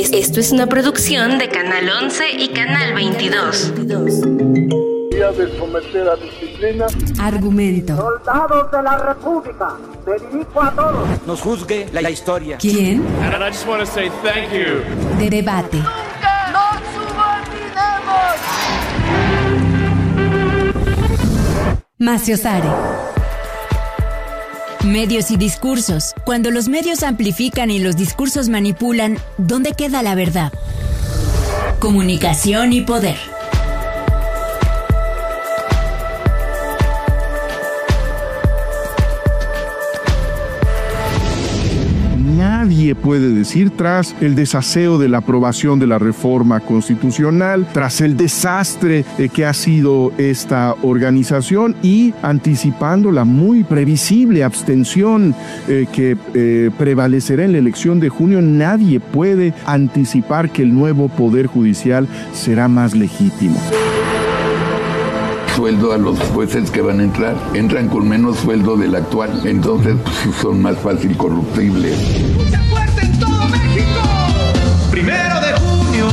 Esto es una producción de Canal 11 y Canal 22. De someter a disciplina. Argumento. Soldados de la República, me dirijo a todos. Nos juzgue la historia. ¿Quién? And I just want to say thank you. De debate. ¡Nunca nos subordinemos! Maciosare. Medios y discursos. Cuando los medios amplifican y los discursos manipulan, ¿dónde queda la verdad? Comunicación y poder. Nadie puede decir, tras el desaseo de la aprobación de la reforma constitucional, tras el desastre que ha sido esta organización y anticipando la muy previsible abstención que prevalecerá en la elección de junio, nadie puede anticipar que el nuevo Poder Judicial será más legítimo. Sueldo a los jueces que van a entran con menos sueldo del actual, entonces pues, son más fácil corruptibles. ¡Mucha fuerza en todo México! 1 de junio,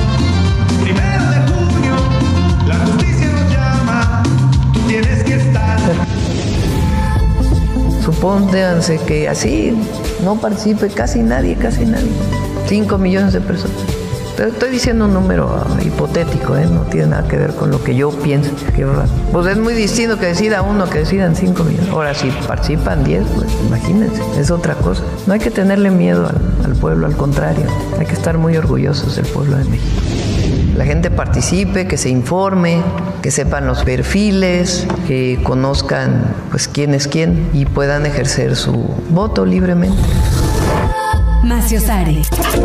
la justicia nos llama, tú tienes que estar. Supónganse que así no participe casi nadie. 5 millones de personas. Estoy diciendo un número hipotético, no tiene nada que ver con lo que yo pienso. Pues es muy distinto que decida uno que decidan 5 millones. Ahora, si participan 10, pues imagínense, es otra cosa. No hay que tenerle miedo al pueblo, al contrario. Hay que estar muy orgullosos del pueblo de México. La gente participe, que se informe, que sepan los perfiles, que conozcan pues quién es quién y puedan ejercer su voto libremente. Maciosare.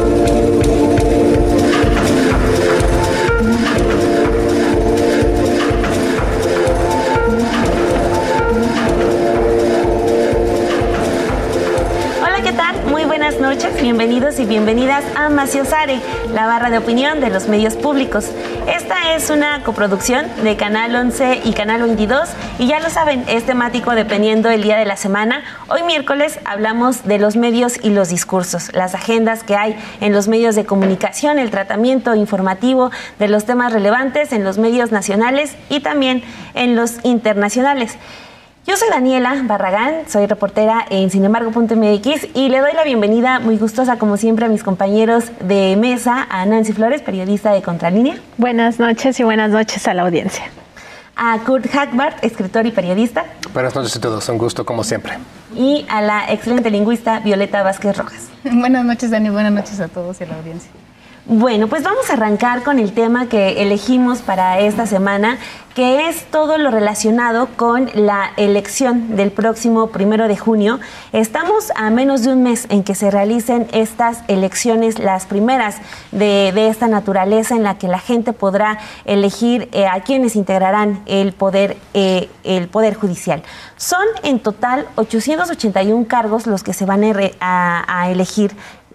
Buenas noches, bienvenidos y bienvenidas a Maciosare, la barra de opinión de los medios públicos. Esta es una coproducción de Canal 11 y Canal 22 y ya lo saben, es temático dependiendo el día de la semana. Hoy miércoles hablamos de los medios y los discursos, las agendas que hay en los medios de comunicación, el tratamiento informativo de los temas relevantes en los medios nacionales y también en los internacionales. Yo soy Daniela Barragán, soy reportera en sinembargo.mx y le doy la bienvenida muy gustosa, como siempre, a mis compañeros de mesa, a Nancy Flores, periodista de Contralínea. Buenas noches y buenas noches a la audiencia. A Kurt Hagbart, escritor y periodista. Buenas noches a todos, un gusto como siempre. Y a la excelente lingüista Violeta Vázquez Rojas. Buenas noches, Dani, buenas noches a todos y a la audiencia. Bueno, pues vamos a arrancar con el tema que elegimos para esta semana, que es todo lo relacionado con la elección del próximo 1 de junio. Estamos a menos de un mes en que se realicen estas elecciones, las primeras de esta naturaleza, en la que la gente podrá elegir a quienes integrarán el poder judicial. Son en total 881 cargos los que se van a elegir.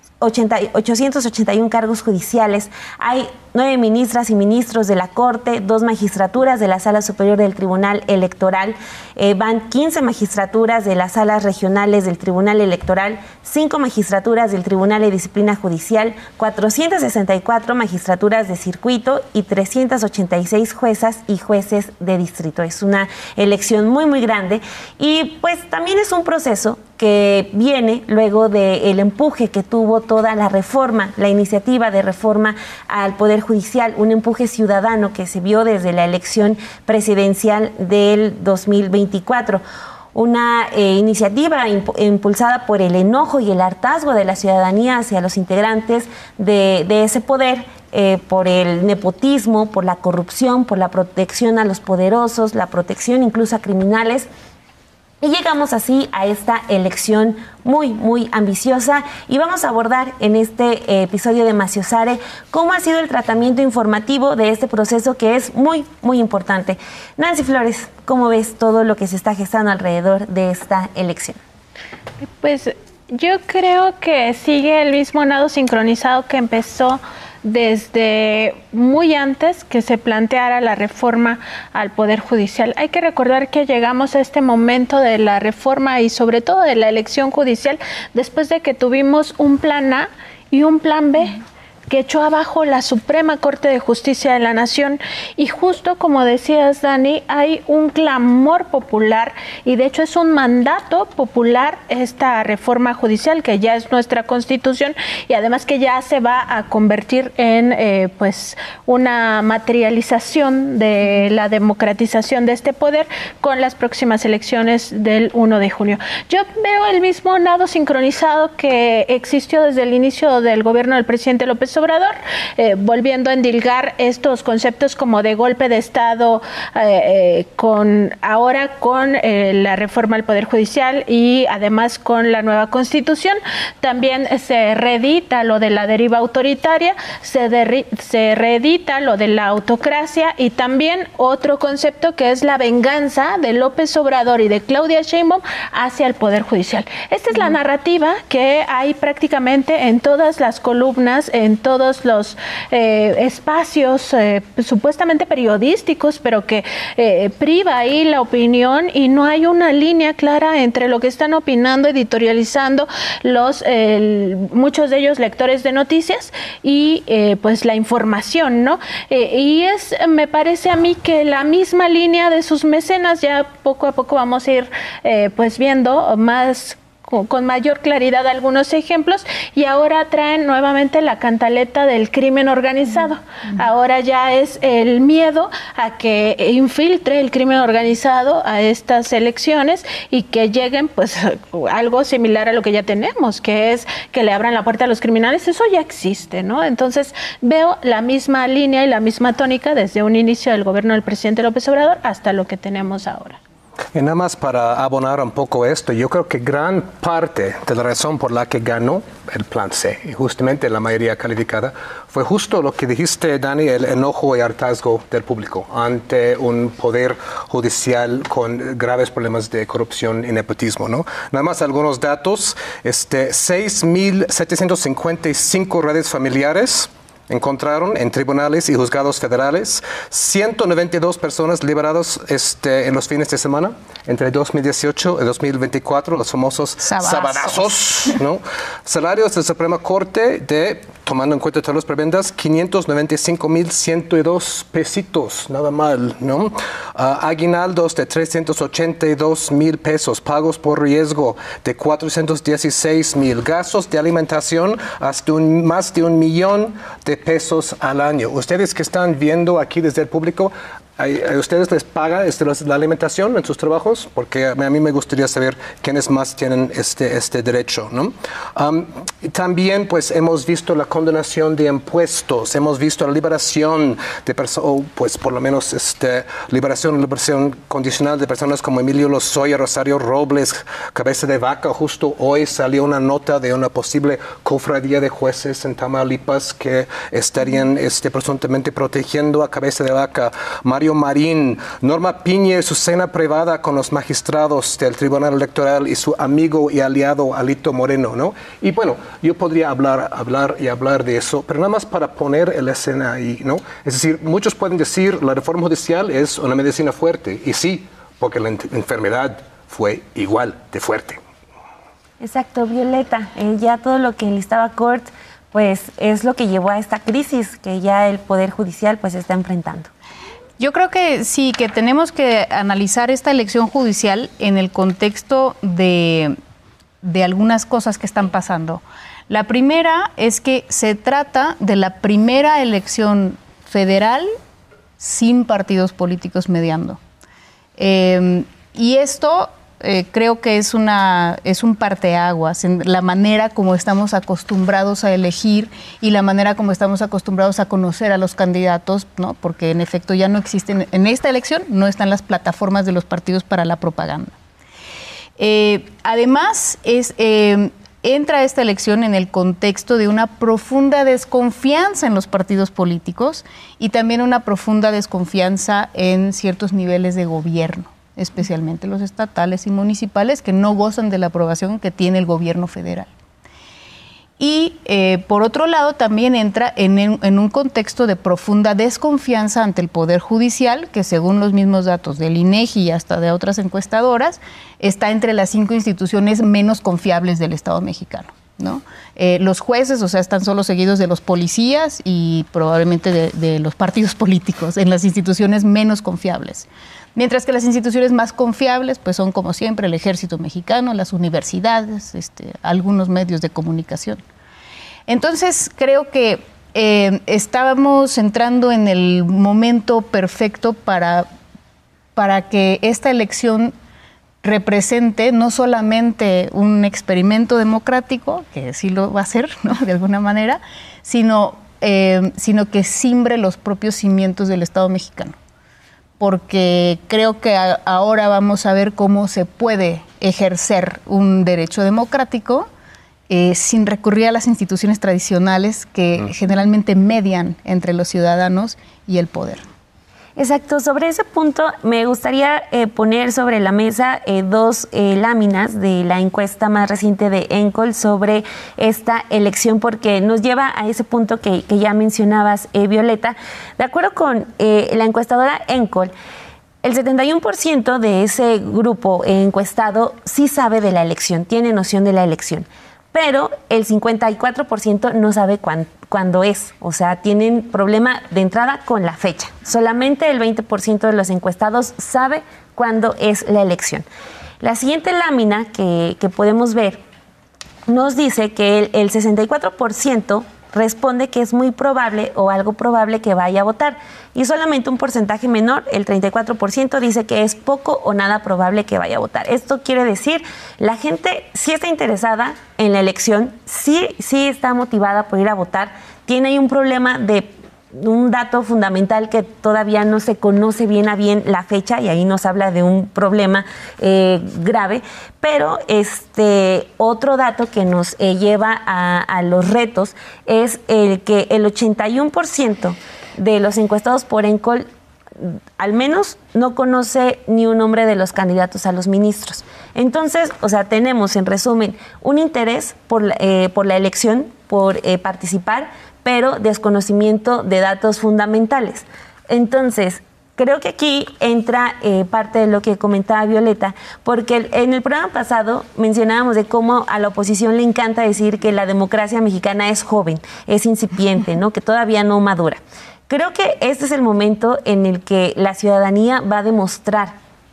881 cargos judiciales. Hay 9 ministras y ministros de la Corte, 2 magistraturas de la Sala Superior del Tribunal Electoral, van 15 magistraturas de las salas regionales del Tribunal Electoral, 5 magistraturas del Tribunal de Disciplina Judicial, 464 magistraturas de circuito y 386 juezas y jueces de distrito. Es una elección muy, muy grande y pues también es un proceso que viene luego del empuje que tuvo toda la reforma, la iniciativa de reforma al Poder Judicial, un empuje ciudadano que se vio desde la elección presidencial del 2024. Una iniciativa impulsada por el enojo y el hartazgo de la ciudadanía hacia los integrantes de ese poder, por el nepotismo, por la corrupción, por la protección a los poderosos, la protección incluso a criminales. Y llegamos así a esta elección muy, muy ambiciosa y vamos a abordar en este episodio de Maciosare cómo ha sido el tratamiento informativo de este proceso que es muy, muy importante. Nancy Flores, ¿cómo ves todo lo que se está gestando alrededor de esta elección? Pues yo creo que sigue el mismo nado sincronizado que empezó desde muy antes que se planteara la reforma al Poder Judicial. Hay que recordar que llegamos a este momento de la reforma y sobre todo de la elección judicial después de que tuvimos un plan A y un plan B que echó abajo la Suprema Corte de Justicia de la Nación. Y justo como decías, Dani, hay un clamor popular y de hecho es un mandato popular esta reforma judicial que ya es nuestra Constitución y además que ya se va a convertir en pues una materialización de la democratización de este poder con las próximas elecciones del 1 de junio. Yo veo el mismo nado sincronizado que existió desde el inicio del gobierno del presidente López Obrador, volviendo a endilgar estos conceptos como de golpe de Estado con la reforma al Poder Judicial y además con la nueva Constitución. También se reedita lo de la deriva autoritaria, se reedita lo de la autocracia y también otro concepto que es la venganza de López Obrador y de Claudia Sheinbaum hacia el Poder Judicial. Esta es la narrativa que hay prácticamente en todas las columnas, en todos los espacios supuestamente periodísticos, pero que priva ahí la opinión y no hay una línea clara entre lo que están opinando, editorializando muchos de ellos lectores de noticias y pues la información, ¿no? Y me parece a mí que la misma línea de sus mecenas, ya poco a poco vamos a ir pues viendo más con mayor claridad algunos ejemplos y ahora traen nuevamente la cantaleta del crimen organizado. Ahora ya es el miedo a que infiltre el crimen organizado a estas elecciones y que lleguen pues algo similar a lo que ya tenemos, que es que le abran la puerta a los criminales. Eso ya existe, ¿no? Entonces veo la misma línea y la misma tónica desde un inicio del gobierno del presidente López Obrador hasta lo que tenemos ahora. Y nada más para abonar un poco esto, yo creo que gran parte de la razón por la que ganó el Plan C, y justamente la mayoría calificada, fue justo lo que dijiste, Dani, el enojo y hartazgo del público ante un poder judicial con graves problemas de corrupción y nepotismo, ¿no? Nada más algunos datos, 6.755 redes familiares encontraron en tribunales y juzgados federales, 192 personas liberadas en los fines de semana entre 2018 y 2024, los famosos sabadazos, ¿no? Salarios de Suprema Corte tomando en cuenta todas las prebendas, 595,102 pesitos, nada mal, ¿no? Aguinaldos de 382,000 pesos, pagos por riesgo de 416,000, gastos de alimentación hasta más de 1 millón de pesos al año. Ustedes que están viendo aquí desde el público, ¿a ustedes les paga la alimentación en sus trabajos? Porque a mí me gustaría saber quiénes más tienen este derecho, ¿no? También pues hemos visto la condonación de impuestos, hemos visto la liberación de personas, pues por lo menos liberación condicional de personas como Emilio Lozoya, Rosario Robles, Cabeza de Vaca. Justo hoy salió una nota de una posible cofradía de jueces en Tamaulipas que estarían presuntamente protegiendo a Cabeza de Vaca. Mario Marín, Norma Piña y su cena privada con los magistrados del Tribunal Electoral y su amigo y aliado Alito Moreno, ¿no? Y bueno, yo podría hablar de eso, pero nada más para poner la escena ahí, ¿no? Es decir, muchos pueden decir la reforma judicial es una medicina fuerte, y sí, porque la enfermedad fue igual de fuerte. Exacto, Violeta, ya todo lo que enlistaba Cort, pues es lo que llevó a esta crisis que ya el Poder Judicial pues está enfrentando. Yo creo que sí, que tenemos que analizar esta elección judicial en el contexto de algunas cosas que están pasando. La primera es que se trata de la primera elección federal sin partidos políticos mediando. Y esto creo que es un parteaguas en la manera como estamos acostumbrados a elegir y la manera como estamos acostumbrados a conocer a los candidatos, ¿no? Porque en efecto ya no existen, en esta elección no están las plataformas de los partidos para la propaganda. Además, entra esta elección en el contexto de una profunda desconfianza en los partidos políticos y también una profunda desconfianza en ciertos niveles de gobierno, especialmente los estatales y municipales, que no gozan de la aprobación que tiene el gobierno federal. Y por otro lado también entra en un contexto de profunda desconfianza ante el Poder Judicial, que según los mismos datos del INEGI y hasta de otras encuestadoras, está entre las 5 instituciones menos confiables del Estado mexicano. ¿no? Los jueces, o sea, están solo seguidos de los policías y probablemente de los partidos políticos, en las instituciones menos confiables. Mientras que las instituciones más confiables, pues son como siempre el Ejército Mexicano, las universidades, algunos medios de comunicación. Entonces, creo que estábamos entrando en el momento perfecto para que esta elección represente no solamente un experimento democrático, que sí lo va a ser, ¿no?, de alguna manera, sino que simbre los propios cimientos del Estado mexicano. Porque creo que ahora vamos a ver cómo se puede ejercer un derecho democrático sin recurrir a las instituciones tradicionales que generalmente median entre los ciudadanos y el poder. Exacto, sobre ese punto me gustaría poner sobre la mesa dos láminas de la encuesta más reciente de ENCOL sobre esta elección, porque nos lleva a ese punto que ya mencionabas, Violeta. De acuerdo con la encuestadora ENCOL, el 71% de ese grupo encuestado sí sabe de la elección, tiene noción de la elección, pero el 54% no sabe cuándo es, o sea, tienen problema de entrada con la fecha. Solamente el 20% de los encuestados sabe cuándo es la elección. La siguiente lámina que podemos ver nos dice que el 64% responde que es muy probable o algo probable que vaya a votar, y solamente un porcentaje menor, el 34%, dice que es poco o nada probable que vaya a votar. Esto quiere decir, la gente sí está interesada en la elección, sí está motivada por ir a votar, tiene ahí un problema de un dato fundamental que todavía no se conoce bien a bien la fecha, y ahí nos habla de un problema grave, pero otro dato que nos lleva a los retos es el que el 81% de los encuestados por ENCOL al menos no conoce ni un nombre de los candidatos a los ministros. Entonces, o sea, tenemos en resumen un interés por la elección, por participar, pero desconocimiento de datos fundamentales. Entonces, creo que aquí entra parte de lo que comentaba Violeta, porque en el programa pasado mencionábamos de cómo a la oposición le encanta decir que la democracia mexicana es joven, es incipiente, ¿no?, que todavía no madura. Creo que este es el momento en el que la ciudadanía va a demostrar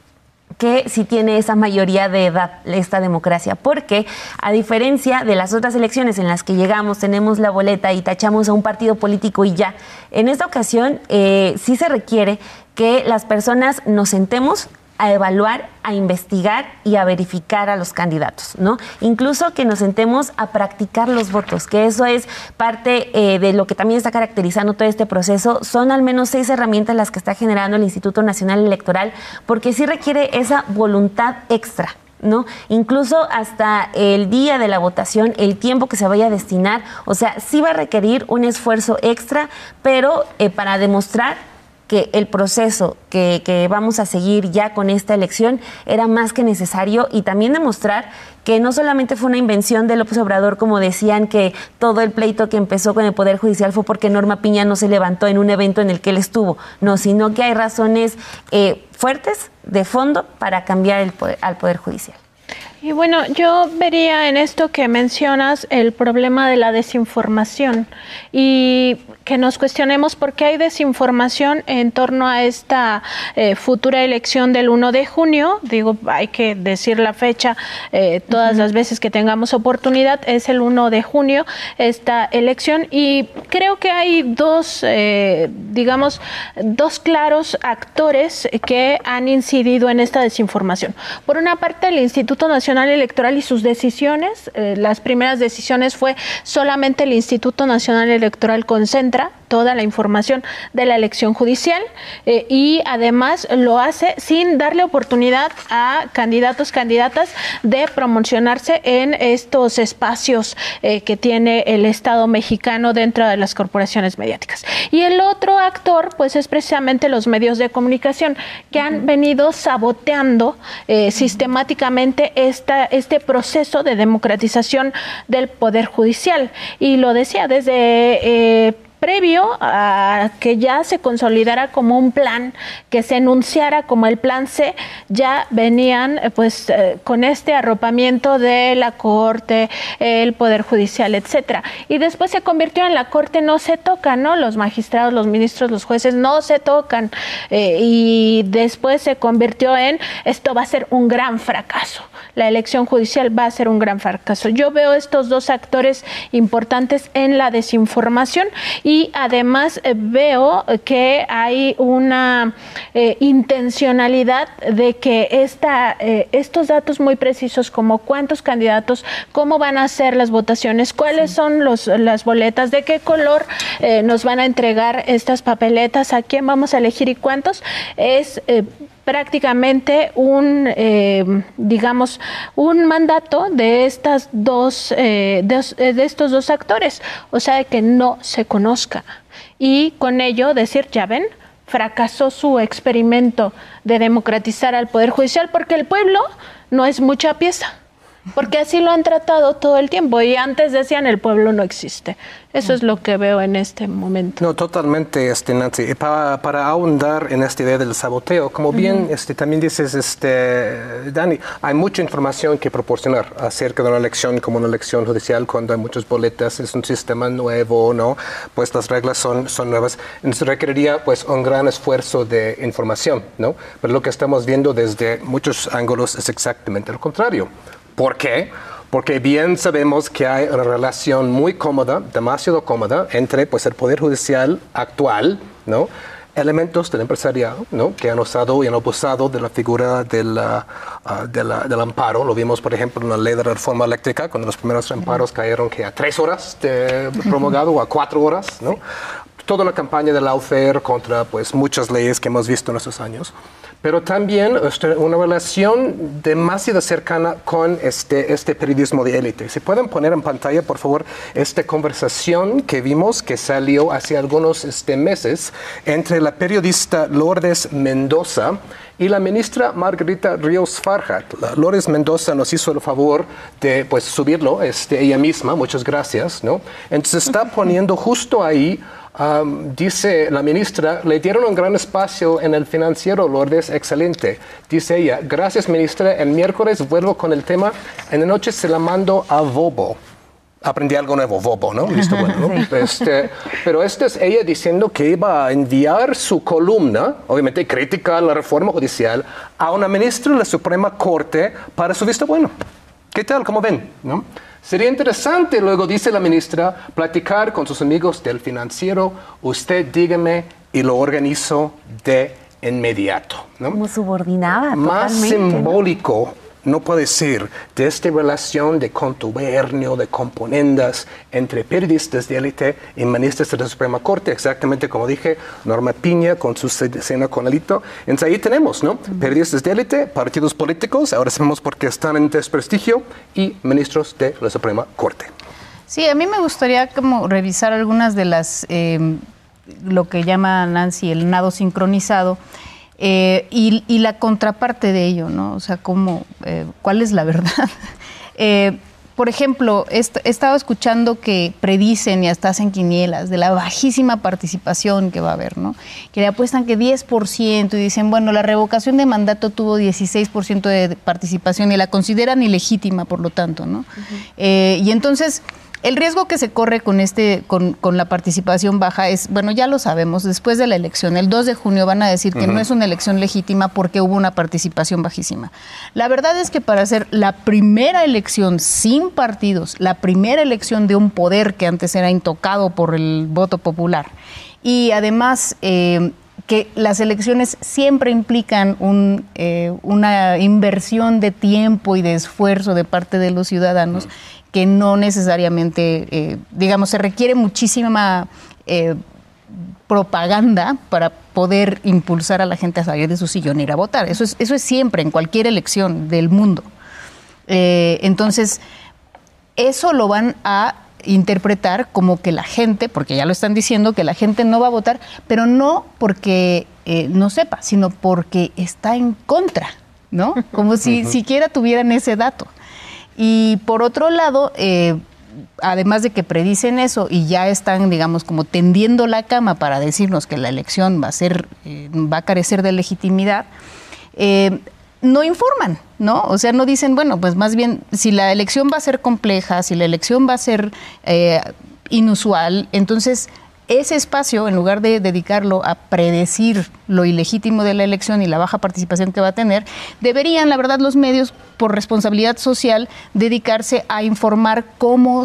que sí tiene esa mayoría de edad esta democracia, porque a diferencia de las otras elecciones en las que llegamos, tenemos la boleta y tachamos a un partido político y ya, en esta ocasión sí se requiere que las personas nos sentemos a evaluar, a investigar y a verificar a los candidatos, ¿no? Incluso que nos sentemos a practicar los votos, que eso es parte de lo que también está caracterizando todo este proceso. Son al menos 6 herramientas las que está generando el Instituto Nacional Electoral, porque sí requiere esa voluntad extra, ¿no? Incluso hasta el día de la votación, el tiempo que se vaya a destinar, o sea, sí va a requerir un esfuerzo extra, pero para demostrar que el proceso que vamos a seguir ya con esta elección era más que necesario, y también demostrar que no solamente fue una invención de López Obrador, como decían, que todo el pleito que empezó con el Poder Judicial fue porque Norma Piña no se levantó en un evento en el que él estuvo, no, sino que hay razones fuertes, de fondo, para cambiar al Poder Judicial. Y bueno, yo vería en esto que mencionas el problema de la desinformación, y que nos cuestionemos por qué hay desinformación en torno a esta futura elección del 1 de junio. Digo, hay que decir la fecha todas las veces que tengamos oportunidad. Es el 1 de junio esta elección, y creo que hay dos claros actores que han incidido en esta desinformación. Por una parte, el Instituto Nacional Electoral y sus decisiones. Las primeras decisiones fue solamente el Instituto Nacional Electoral concentra toda la información de la elección judicial, y además lo hace sin darle oportunidad a candidatas de promocionarse en estos espacios que tiene el Estado mexicano dentro de las corporaciones mediáticas. Y el otro actor, pues, es precisamente los medios de comunicación, que han venido saboteando sistemáticamente este proceso de democratización del Poder Judicial. Y lo decía desde previo a que ya se consolidara como un plan, que se enunciara como el plan C, ya venían pues con este arropamiento de la Corte, el Poder Judicial, etcétera. Y después se convirtió en la Corte no se toca, ¿no? Los magistrados, los ministros, los jueces no se tocan. Y después se convirtió en esto va a ser un gran fracaso. La elección judicial va a ser un gran fracaso. Yo veo estos dos actores importantes en la desinformación y además veo que hay una intencionalidad de que estos datos muy precisos como cuántos candidatos, cómo van a ser las votaciones, cuáles son las boletas, de qué color nos van a entregar estas papeletas, a quién vamos a elegir y cuántos, es prácticamente un mandato de estas de estos dos actores, o sea, de que no se conozca y con ello decir, ya ven, fracasó su experimento de democratizar al Poder Judicial porque el pueblo no es mucha pieza. Porque así lo han tratado todo el tiempo y antes decían el pueblo no existe. Eso es lo que veo en este momento. No, totalmente, Nancy. Y para ahondar en esta idea del saboteo, como bien también dices, Dani, hay mucha información que proporcionar acerca de una elección como una elección judicial cuando hay muchas boletas, es un sistema nuevo, ¿no? Pues las reglas son nuevas. Entonces requeriría pues un gran esfuerzo de información, ¿no? Pero lo que estamos viendo desde muchos ángulos es exactamente lo contrario. ¿Por qué? Porque bien sabemos que hay una relación muy cómoda, demasiado cómoda, entre pues, el Poder Judicial actual, ¿no? Elementos del empresariado, ¿no? Que han usado y han abusado de la figura del amparo. Lo vimos, por ejemplo, en la ley de la reforma eléctrica, cuando los primeros amparos cayeron que a 3 horas de promulgado o a 4 horas, ¿no? Toda una campaña de lawfare contra pues, muchas leyes que hemos visto en estos años. Pero también una relación demasiado cercana con este periodismo de élite. Si pueden poner en pantalla, por favor, esta conversación que vimos que salió hace algunos meses entre la periodista Lourdes Mendoza y la ministra Margarita Ríos Farjat. Lourdes Mendoza nos hizo el favor de pues, subirlo, ella misma, muchas gracias, ¿no? Entonces está poniendo justo ahí. Dice la ministra, le dieron un gran espacio en el Financiero, Lourdes, excelente. Dice ella, gracias ministra, el miércoles vuelvo con el tema, en la noche se la mando a Vobo. Aprendí algo nuevo, Vobo, ¿no? Listo, bueno, ¿no? Pero esta es ella diciendo que iba a enviar su columna, obviamente crítica a la reforma judicial, a una ministra de la Suprema Corte para su visto bueno. ¿Qué tal? ¿Cómo ven? ¿No? Sería interesante, luego dice la ministra, platicar con sus amigos del Financiero. Usted dígame y lo organizo de inmediato, ¿no? Como subordinada. Más simbólico no puede ser de esta relación de contubernio, de componendas entre periodistas de élite y ministros de la Suprema Corte, exactamente como dije, Norma Piña con su cena con Alito. Entonces ahí tenemos, ¿no? Periodistas de élite, partidos políticos, ahora sabemos por qué están en desprestigio, y ministros de la Suprema Corte. Sí, a mí me gustaría como revisar algunas de las, lo que llama Nancy el nado sincronizado, y la contraparte de ello, ¿no? O sea, ¿cuál es la verdad? Por ejemplo, he estado escuchando que predicen y hasta hacen quinielas de la bajísima participación que va a haber, ¿no? Que le apuestan que 10% y dicen, bueno, la revocación de mandato tuvo 16% de participación y la consideran ilegítima, por lo tanto, ¿no? Y entonces, el riesgo que se corre con la participación baja es, bueno, ya lo sabemos, después de la elección, el 2 de junio van a decir que no es una elección legítima porque hubo una participación bajísima. La verdad es que para hacer la primera elección sin partidos, la primera elección de un poder que antes era intocado por el voto popular, y además que las elecciones siempre implican una inversión de tiempo y de esfuerzo de parte de los ciudadanos, que no necesariamente, digamos, se requiere muchísima propaganda para poder impulsar a la gente a salir de su sillón e ir a votar. Eso es siempre, en cualquier elección del mundo. Entonces, eso lo van a interpretar como que la gente, porque ya lo están diciendo, que la gente no va a votar, pero no porque no sepa, sino porque está en contra, ¿no? Como si siquiera tuvieran ese dato. Y por otro lado, además de que predicen eso y ya están, digamos, como tendiendo la cama para decirnos que la elección va a carecer de legitimidad, no informan, ¿no? O sea, no dicen, bueno, pues más bien, si la elección va a ser compleja, si la elección va a ser inusual, entonces ese espacio, en lugar de dedicarlo a predecir lo ilegítimo de la elección y la baja participación que va a tener, deberían, la verdad, los medios, por responsabilidad social, dedicarse a informar cómo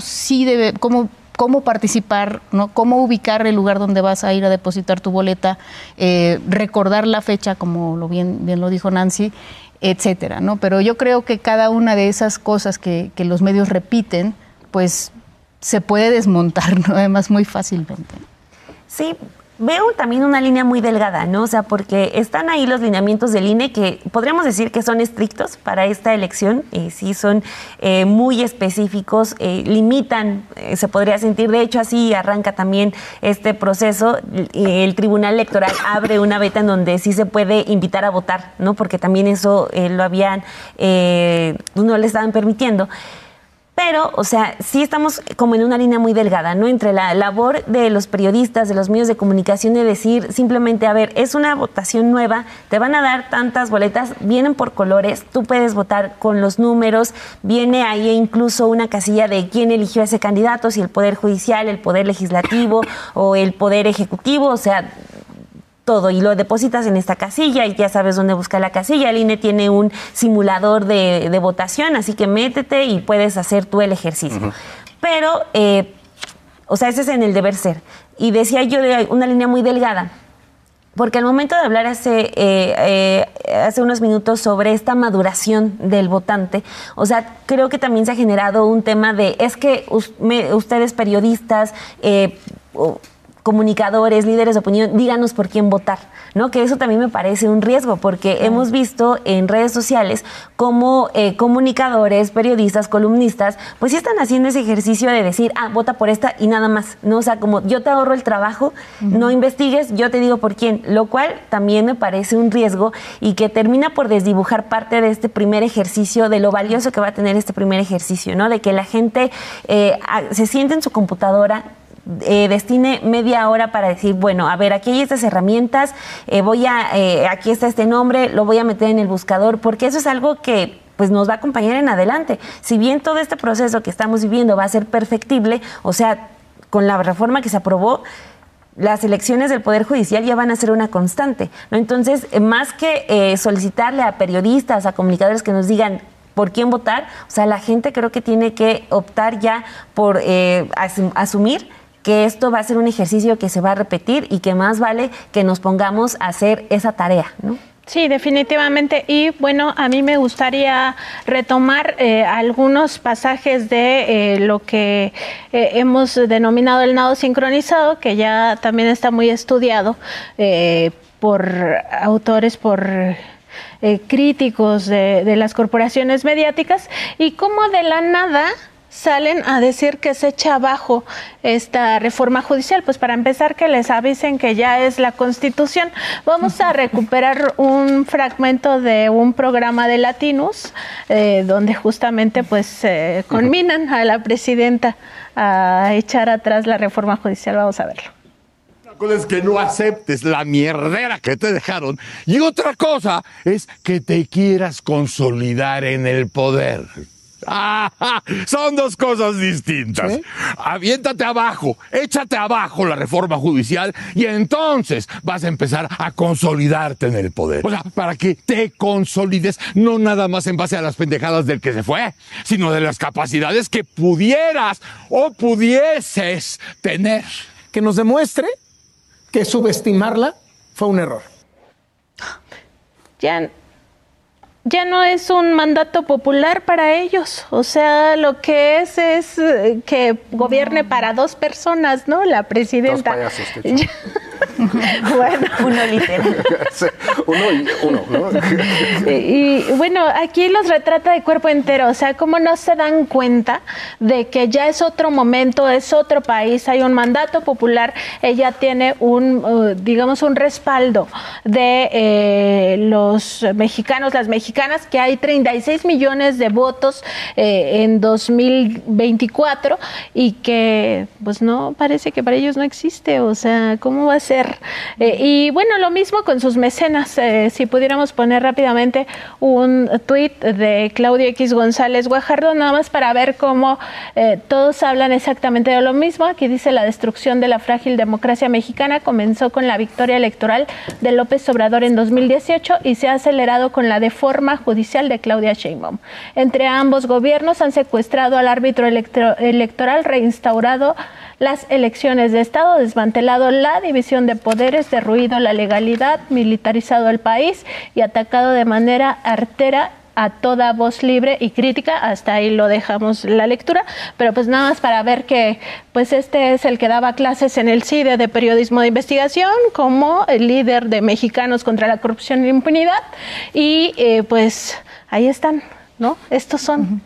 participar, ¿no? Cómo ubicar el lugar donde vas a ir a depositar tu boleta, recordar la fecha, como bien lo dijo Nancy, etcétera, ¿no? Pero yo creo que cada una de esas cosas que los medios repiten, pues se puede desmontar, ¿no? Además, muy fácilmente. Sí, veo también una línea muy delgada, ¿no? O sea, porque están ahí los lineamientos del INE que podríamos decir que son estrictos para esta elección, sí son muy específicos, limitan, se podría sentir, de hecho así arranca también este proceso, el Tribunal Electoral abre una beta en donde sí se puede invitar a votar, ¿no? Porque también eso lo habían, no le estaban permitiendo. Pero, o sea, sí estamos como en una línea muy delgada, ¿no? Entre la labor de los periodistas, de los medios de comunicación, de decir simplemente, a ver, es una votación nueva, te van a dar tantas boletas, vienen por colores, tú puedes votar con los números, viene ahí incluso una casilla de quién eligió a ese candidato, si el Poder Judicial, el Poder Legislativo o el Poder Ejecutivo, o sea, todo, y lo depositas en esta casilla y ya sabes dónde buscar la casilla. El INE tiene un simulador de votación, así que métete y puedes hacer tú el ejercicio. Pero, o sea, ese es en el deber ser. Y decía yo de una línea muy delgada, porque al momento de hablar hace unos minutos sobre esta maduración del votante, o sea, creo que también se ha generado un tema de, es que ustedes periodistas, comunicadores, líderes de opinión, díganos por quién votar, ¿no? Que eso también me parece un riesgo, porque hemos visto en redes sociales cómo comunicadores, periodistas, columnistas, pues sí están haciendo ese ejercicio de decir, vota por esta y nada más, ¿no? O sea, como yo te ahorro el trabajo, no investigues, yo te digo por quién, lo cual también me parece un riesgo y que termina por desdibujar parte de este primer ejercicio, de lo valioso que va a tener este primer ejercicio, ¿no? De que la gente se siente en su computadora, destine media hora para decir, bueno, a ver, aquí hay estas herramientas, aquí está este nombre, lo voy a meter en el buscador, porque eso es algo que pues nos va a acompañar en adelante. Si bien todo este proceso que estamos viviendo va a ser perfectible, o sea, con la reforma que se aprobó, las elecciones del Poder Judicial ya van a ser una constante, ¿no? Entonces, más que solicitarle a periodistas, a comunicadores que nos digan por quién votar, o sea, la gente creo que tiene que optar ya por asumir que esto va a ser un ejercicio que se va a repetir y que más vale que nos pongamos a hacer esa tarea, ¿no? Sí, definitivamente. Y bueno, a mí me gustaría retomar algunos pasajes de lo que hemos denominado el nado sincronizado, que ya también está muy estudiado por autores, por críticos de las corporaciones mediáticas, y cómo de la nada salen a decir que se echa abajo esta reforma judicial. Pues para empezar, que les avisen que ya es la Constitución. Vamos a recuperar un fragmento de un programa de Latinus, donde justamente pues conminan a la presidenta a echar atrás la reforma judicial. Vamos a verlo. Una cosa es que no aceptes la mierdera que te dejaron, y otra cosa es que te quieras consolidar en el poder. Son dos cosas distintas. ¿Sí? Aviéntate abajo, échate abajo la reforma judicial y entonces vas a empezar a consolidarte en el poder. O sea, para que te consolides, no nada más en base a las pendejadas del que se fue, sino de las capacidades que pudieras o pudieses tener. Que nos demuestre que subestimarla fue un error. Ya no es un mandato popular para ellos, o sea, lo que es que gobierne para dos personas, ¿no? La presidenta. Dos payasos, Bueno, uno literal. Uno, ¿no? Y bueno, aquí los retrata de cuerpo entero, o sea, cómo no se dan cuenta de que ya es otro momento, es otro país, hay un mandato popular, ella tiene digamos, un respaldo de los mexicanos, las mexicanas, que hay 36 millones de votos en 2024 y que, pues no, parece que para ellos no existe, o sea, ¿cómo va a ser? Y bueno, lo mismo con sus mecenas, si pudiéramos poner rápidamente un tuit de Claudio X González Guajardo, nada más para ver cómo todos hablan exactamente de lo mismo. Aquí dice: la destrucción de la frágil democracia mexicana comenzó con la victoria electoral de López Obrador en 2018 y se ha acelerado con la deforma judicial de Claudia Sheinbaum. Entre ambos gobiernos han secuestrado al árbitro electoral, reinstaurado las elecciones de Estado, desmantelado la división de poderes, derruido la legalidad, militarizado el país y atacado de manera artera a toda voz libre y crítica. Hasta ahí lo dejamos la lectura, pero pues nada más para ver que pues este es el que daba clases en el CIDE de periodismo de investigación como el líder de Mexicanos contra la Corrupción e Impunidad y pues ahí están, ¿no? Estos son.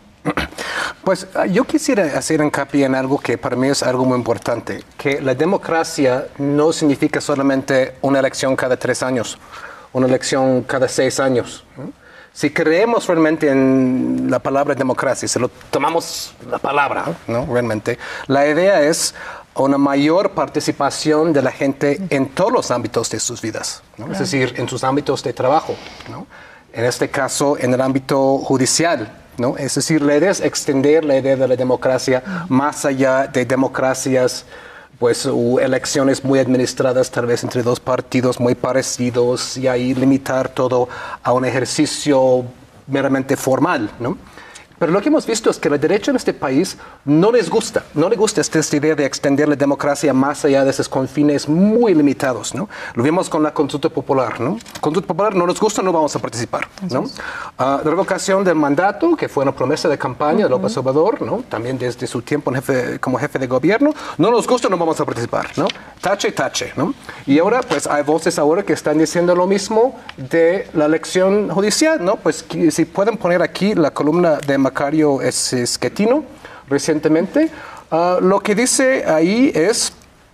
Pues yo quisiera hacer hincapié en algo que para mí es algo muy importante, que la democracia no significa solamente una elección cada 3 años, una elección cada 6 años. Si creemos realmente en la palabra democracia, si lo tomamos la palabra, ¿no? Realmente, la idea es una mayor participación de la gente en todos los ámbitos de sus vidas, ¿no? Es decir, en sus ámbitos de trabajo, ¿no? En este caso, en el ámbito judicial, ¿no? Es decir, la idea es extender la idea de la democracia más allá de democracias, pues, elecciones muy administradas, tal vez entre 2 partidos muy parecidos, y ahí limitar todo a un ejercicio meramente formal, ¿no? Pero lo que hemos visto es que la derecha en este país no le gusta esta idea de extender la democracia más allá de esos confines muy limitados, ¿no? Lo vimos con la consulta popular, ¿no? Consulta popular no nos gusta, no vamos a participar, ¿no? La revocación del mandato, que fue una promesa de campaña de López Obrador, ¿no? También desde su tiempo como jefe de gobierno, no nos gusta, no vamos a participar, ¿no? Tache, ¿no? Y ahora, pues hay voces ahora que están diciendo lo mismo de la elección judicial, ¿no? Pues si pueden poner aquí la columna de Macario Schettino recientemente, lo que dice ahí es,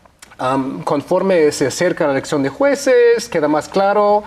conforme se acerca la elección de jueces, queda más claro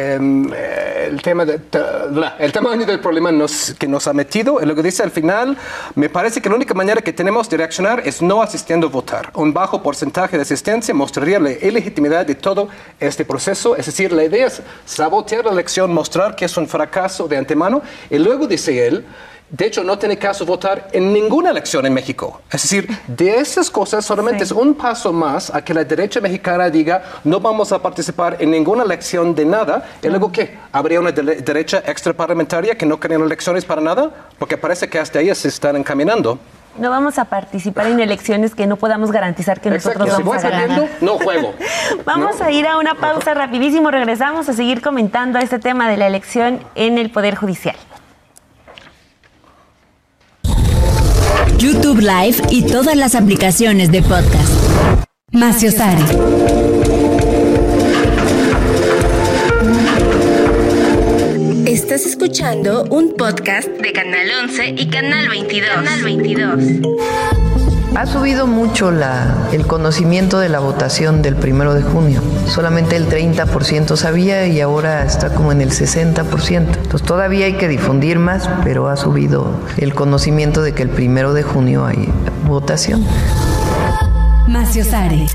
el tamaño del problema que nos ha metido. Y lo que dice al final: me parece que la única manera que tenemos de reaccionar es no asistiendo a votar. Un bajo porcentaje de asistencia mostraría la ilegitimidad de todo este proceso. Es decir, la idea es sabotear la elección, mostrar que es un fracaso de antemano, y luego dice él: de hecho, no tiene caso votar en ninguna elección en México. Es decir, de esas cosas solamente es un paso más a que la derecha mexicana diga: no vamos a participar en ninguna elección de nada. ¿Y luego qué? ¿Habría una derecha extraparlamentaria que no quería elecciones para nada? Porque parece que hasta ahí se están encaminando. No vamos a participar en elecciones que no podamos garantizar que nosotros vamos a ganar. No juego. Vamos a ir a una pausa rapidísimo. Regresamos a seguir comentando este tema de la elección en el Poder Judicial. YouTube Live y todas las aplicaciones de podcast. Maciosare. Estás escuchando un podcast de Canal 11 y Canal 22. Ha subido mucho el conocimiento de la votación del 1 de junio. Solamente el 30% sabía y ahora está como en el 60%. Entonces todavía hay que difundir más, pero ha subido el conocimiento de que el 1 de junio hay votación. Maciosare.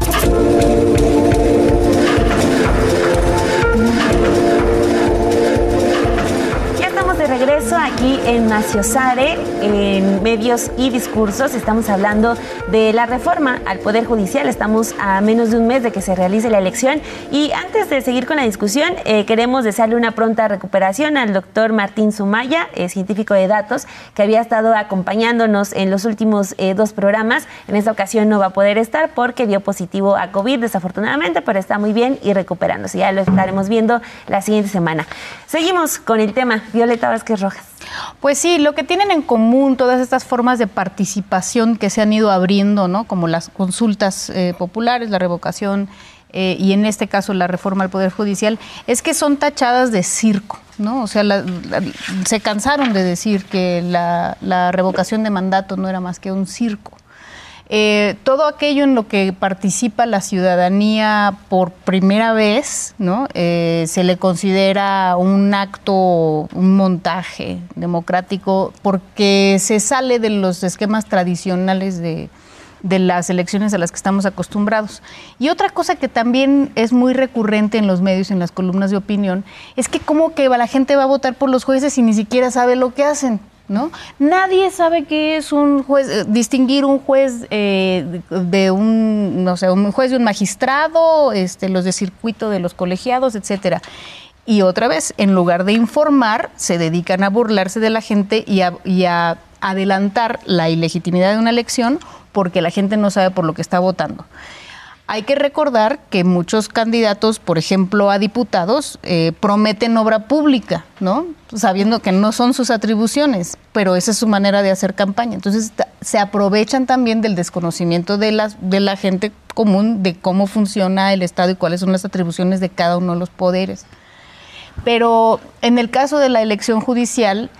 Regreso aquí en Maciosare, en Medios y Discursos. Estamos hablando de la reforma al Poder Judicial. Estamos a menos de un mes de que se realice la elección. Y antes de seguir con la discusión, queremos desearle una pronta recuperación al doctor Martín Sumaya, científico de datos, que había estado acompañándonos en los últimos 2 programas. En esta ocasión no va a poder estar porque dio positivo a COVID, desafortunadamente, pero está muy bien y recuperándose. Ya lo estaremos viendo la siguiente semana. Seguimos con el tema. Violeta Vázquez Rojas. Pues sí, lo que tienen en común todas estas formas de participación que se han ido abriendo, ¿no? Como las consultas populares, la revocación y en este caso la reforma al Poder Judicial, es que son tachadas de circo, ¿no? O sea, se cansaron de decir que la revocación de mandato no era más que un circo. Todo aquello en lo que participa la ciudadanía por primera vez, ¿no? Se le considera un acto, un montaje democrático, porque se sale de los esquemas tradicionales de las elecciones a las que estamos acostumbrados. Y otra cosa que también es muy recurrente en los medios, en las columnas de opinión, es que como que la gente va a votar por los jueces y ni siquiera sabe lo que hacen, ¿no? Nadie sabe qué es un juez, distinguir un juez de un, no sé, un juez de un magistrado, los de circuito de los colegiados, etcétera. Y otra vez, en lugar de informar, se dedican a burlarse de la gente y a adelantar la ilegitimidad de una elección porque la gente no sabe por lo que está votando. Hay que recordar que muchos candidatos, por ejemplo, a diputados, prometen obra pública, ¿no? Sabiendo que no son sus atribuciones, pero esa es su manera de hacer campaña. Entonces, se aprovechan también del desconocimiento de la gente común de cómo funciona el Estado y cuáles son las atribuciones de cada uno de los poderes. Pero en el caso de la elección judicial,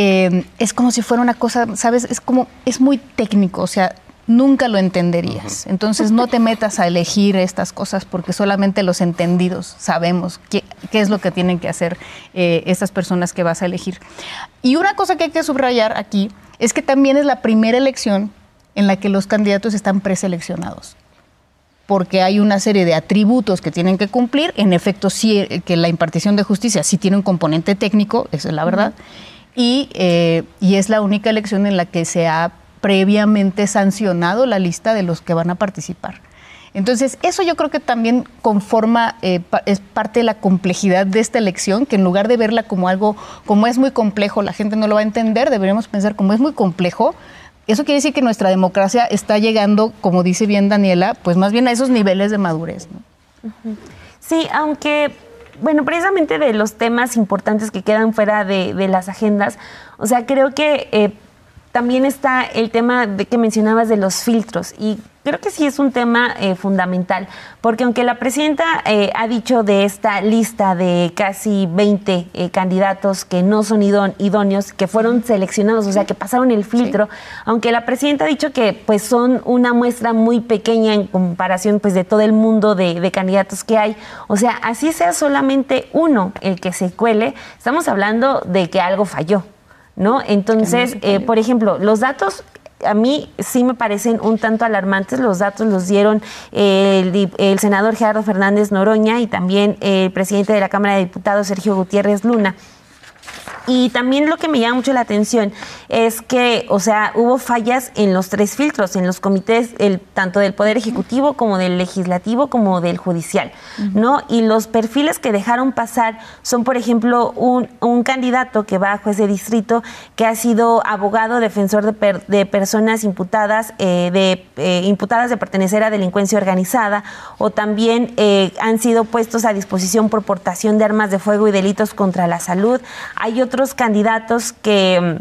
es como si fuera una cosa, ¿sabes? Es muy técnico, o sea, nunca lo entenderías. Entonces no te metas a elegir estas cosas porque solamente los entendidos sabemos qué es lo que tienen que hacer estas personas que vas a elegir. Y una cosa que hay que subrayar aquí es que también es la primera elección en la que los candidatos están preseleccionados, porque hay una serie de atributos que tienen que cumplir. En efecto, sí, que la impartición de justicia sí tiene un componente técnico, esa es la verdad, y es la única elección en la que se ha previamente sancionado la lista de los que van a participar. Entonces, eso yo creo que también conforma, es parte de la complejidad de esta elección, que en lugar de verla como algo, como es muy complejo, la gente no lo va a entender, deberíamos pensar como es muy complejo. Eso quiere decir que nuestra democracia está llegando, como dice bien Daniela, pues más bien a esos niveles de madurez, ¿no? Sí, aunque, bueno, precisamente de los temas importantes que quedan fuera de las agendas, o sea, creo que también está el tema de que mencionabas de los filtros, y creo que sí es un tema fundamental, porque aunque la presidenta ha dicho de esta lista de casi 20 candidatos que no son idóneos, que fueron seleccionados, o sea, que pasaron el filtro, sí, aunque la presidenta ha dicho que pues son una muestra muy pequeña en comparación pues de todo el mundo de candidatos que hay, o sea, así sea solamente uno el que se cuele, estamos hablando de que algo falló, ¿no? Entonces, por ejemplo, los datos a mí sí me parecen un tanto alarmantes. Los datos los dieron el senador Gerardo Fernández Noroña y también el presidente de la Cámara de Diputados, Sergio Gutiérrez Luna. Y también lo que me llama mucho la atención es que, o sea, hubo fallas en los tres filtros, en los comités, tanto del Poder Ejecutivo como del Legislativo como del Judicial, ¿no? Y los perfiles que dejaron pasar son, por ejemplo, un candidato que va a juez de distrito, que ha sido abogado defensor de personas imputadas, imputadas de pertenecer a delincuencia organizada, o también han sido puestos a disposición por portación de armas de fuego y delitos contra la salud. Hay otros candidatos que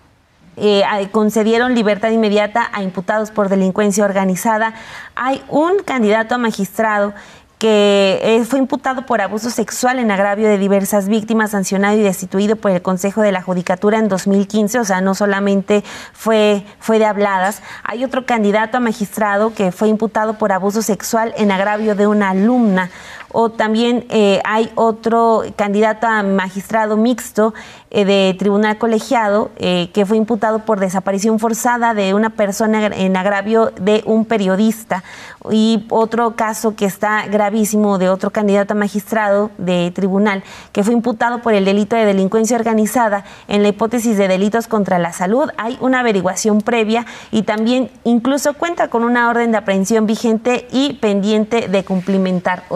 concedieron libertad inmediata a imputados por delincuencia organizada. Hay un candidato a magistrado que fue imputado por abuso sexual en agravio de diversas víctimas, sancionado y destituido por el Consejo de la Judicatura en 2015, o sea, no solamente fue de habladas. Hay otro candidato a magistrado que fue imputado por abuso sexual en agravio de una alumna. O también hay otro candidato a magistrado mixto de tribunal colegiado que fue imputado por desaparición forzada de una persona en agravio de un periodista. Y otro caso que está gravísimo de otro candidato a magistrado de tribunal que fue imputado por el delito de delincuencia organizada en la hipótesis de delitos contra la salud. Hay una averiguación previa y también incluso cuenta con una orden de aprehensión vigente y pendiente de cumplimentar. O sea,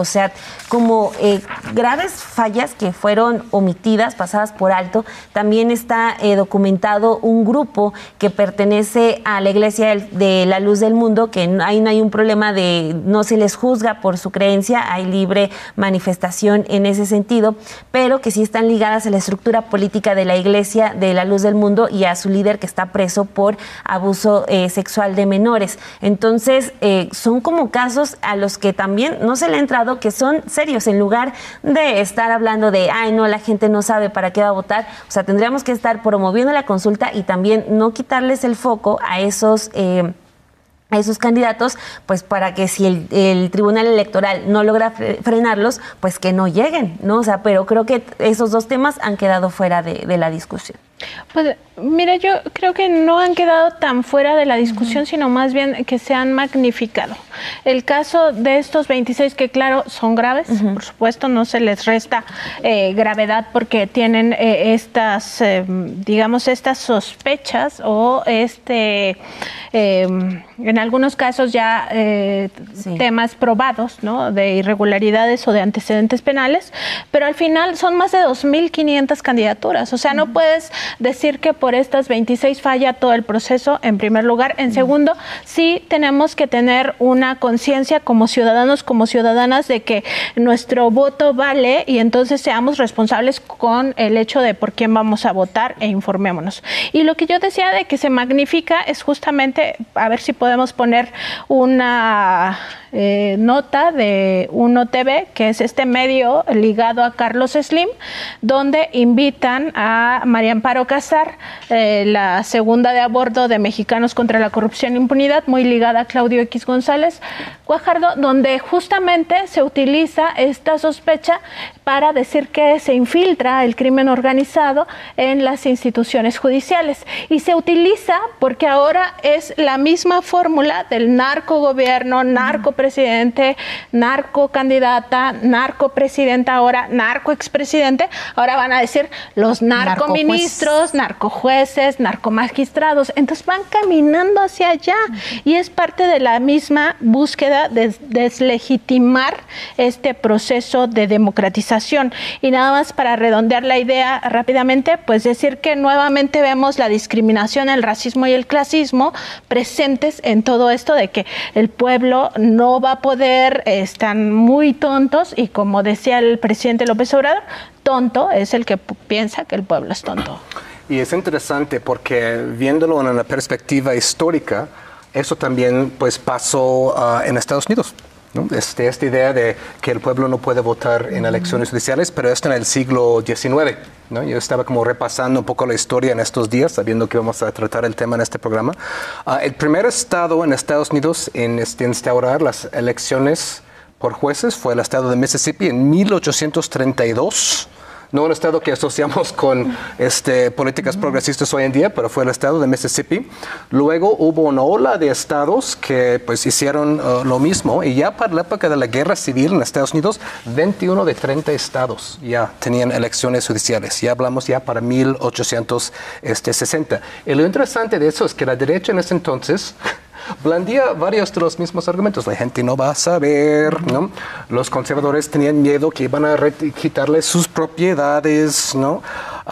como graves fallas que fueron omitidas, pasadas por alto. También está documentado un grupo que pertenece a la Iglesia de la Luz del Mundo, que ahí no hay un problema de, no se les juzga por su creencia, hay libre manifestación en ese sentido, pero que sí están ligadas a la estructura política de la Iglesia de la Luz del Mundo y a su líder, que está preso por abuso sexual de menores. Entonces, son como casos a los que también no se le ha entrado, que son serios, en lugar de estar hablando de, ay, no, la gente no sabe para qué va a votar. O sea, tendríamos que estar promoviendo la consulta y también no quitarles el foco a esos candidatos, pues para que si el Tribunal Electoral no logra frenarlos, pues que no lleguen, ¿no? O sea, pero creo que esos dos temas han quedado fuera de la discusión. Pues mira, yo creo que no han quedado tan fuera de la discusión, sino más bien que se han magnificado. El caso de estos 26, que claro, son graves, por supuesto, no se les resta gravedad porque tienen estas, digamos, estas sospechas o en algunos casos ya temas probados, ¿no?, de irregularidades o de antecedentes penales, pero al final son más de 2.500 candidaturas. O sea, no puedes decir que por estas 26 falla todo el proceso, en primer lugar. En segundo, sí tenemos que tener una conciencia como ciudadanos, como ciudadanas, de que nuestro voto vale y entonces seamos responsables con el hecho de por quién vamos a votar e informémonos. Y lo que yo decía de que se magnifica es justamente, a ver si podemos poner una nota de Uno TV, que es este medio ligado a Carlos Slim, donde invitan a María Amparo Casar, la segunda de a bordo de Mexicanos contra la Corrupción e Impunidad, muy ligada a Claudio X González Guajardo, donde justamente se utiliza esta sospecha para decir que se infiltra el crimen organizado en las instituciones judiciales. Y se utiliza porque ahora es la misma fórmula del narcogobierno, narcopresidente, narcocandidata, narcopresidenta, ahora narcoexpresidente. Ahora van a decir los narcoministros, narcojueces, narcomagistrados. Entonces van caminando hacia allá y es parte de la misma búsqueda de deslegitimar este proceso de democratización. Y nada más para redondear la idea rápidamente, pues decir que nuevamente vemos la discriminación, el racismo y el clasismo presentes en todo esto, de que el pueblo no va a poder, están muy tontos, y como decía el presidente López Obrador, tonto es el que piensa que el pueblo es tonto. Y es interesante porque viéndolo en una perspectiva histórica, eso también pues pasó en Estados Unidos, ¿no? Esta idea de que el pueblo no puede votar en elecciones judiciales, pero esto en el siglo XIX, ¿no? Yo estaba como repasando un poco la historia en estos días, sabiendo que vamos a tratar el tema en este programa. El primer estado en Estados Unidos en instaurar las elecciones por jueces fue el estado de Mississippi en 1832. No un estado que asociamos con políticas progresistas hoy en día, pero fue el estado de Mississippi. Luego hubo una ola de estados que pues hicieron lo mismo, y ya para la época de la guerra civil en Estados Unidos, 21 de 30 estados ya tenían elecciones judiciales. Ya hablamos ya para 1860. Y lo interesante de eso es que la derecha en ese entonces blandía varios de los mismos argumentos. La gente no va a saber, ¿no? Los conservadores tenían miedo que iban a quitarles sus propiedades, ¿no?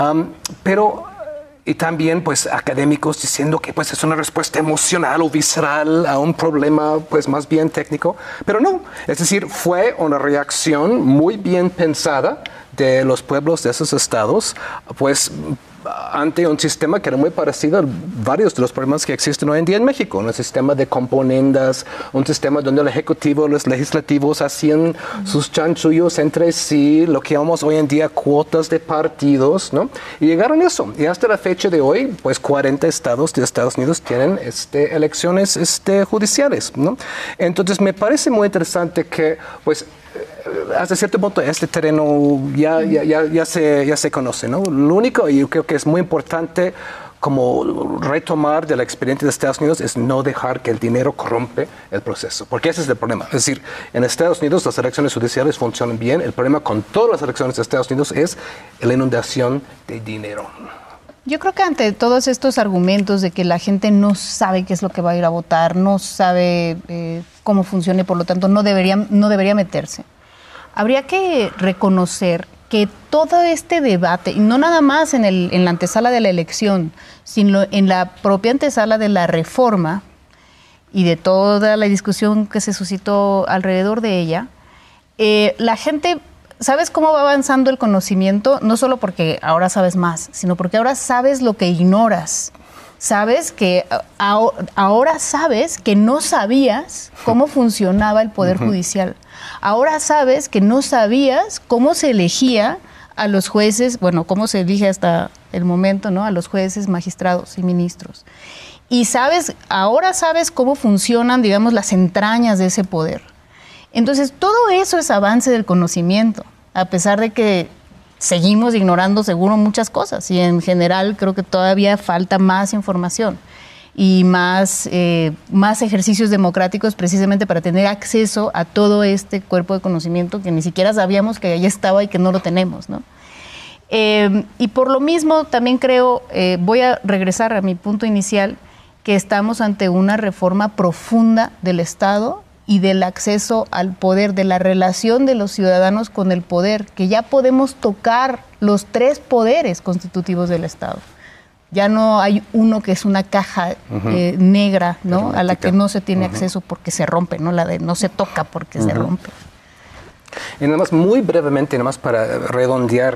Y también, pues, académicos diciendo que, pues, es una respuesta emocional o visceral a un problema, pues, más bien técnico. Pero no, es decir, fue una reacción muy bien pensada de los pueblos de esos estados, pues, ante un sistema que era muy parecido a varios de los problemas que existen hoy en día en México, un sistema de componendas, un sistema donde el Ejecutivo, los legislativos hacían sus chanchullos entre sí, lo que llamamos hoy en día cuotas de partidos, ¿no? Y llegaron a eso, y hasta la fecha de hoy, pues 40 estados de Estados Unidos tienen elecciones judiciales, ¿no? Entonces me parece muy interesante que, pues, hasta cierto punto este terreno ya se conoce, ¿no? Lo único, y yo creo que es muy importante como retomar de la experiencia de Estados Unidos, es no dejar que el dinero corrompe el proceso, porque ese es el problema. Es decir, en Estados Unidos las elecciones judiciales funcionan bien, el problema con todas las elecciones de Estados Unidos es la inundación de dinero. Yo creo que ante todos estos argumentos de que la gente no sabe qué es lo que va a ir a votar, no sabe cómo funciona y por lo tanto no debería meterse. habría que reconocer que todo este debate, y no nada más en la antesala de la elección, sino en la propia antesala de la reforma y de toda la discusión que se suscitó alrededor de ella, la gente, ¿sabes cómo va avanzando el conocimiento? No solo porque ahora sabes más, sino porque ahora sabes lo que ignoras. Sabes que ahora sabes que no sabías cómo funcionaba el Poder Judicial. Ahora sabes que no sabías cómo se elegía a los jueces, bueno, cómo se elige hasta el momento, ¿no? A los jueces, magistrados y ministros. Y ahora sabes cómo funcionan, digamos, las entrañas de ese poder. Entonces, todo eso es avance del conocimiento, a pesar de que seguimos ignorando seguro muchas cosas y en general creo que todavía falta más información y más ejercicios democráticos precisamente para tener acceso a todo este cuerpo de conocimiento que ni siquiera sabíamos que ahí estaba y que no lo tenemos, ¿no? Y por lo mismo también creo, voy a regresar a mi punto inicial, que estamos ante una reforma profunda del Estado y del acceso al poder, de la relación de los ciudadanos con el poder, que ya podemos tocar los 3 poderes constitutivos del Estado. Ya no hay uno que es una caja negra, ¿no? A la que no se tiene acceso porque se rompe, ¿no? La de no se toca porque se rompe. Y nada más, muy brevemente, nada más para redondear,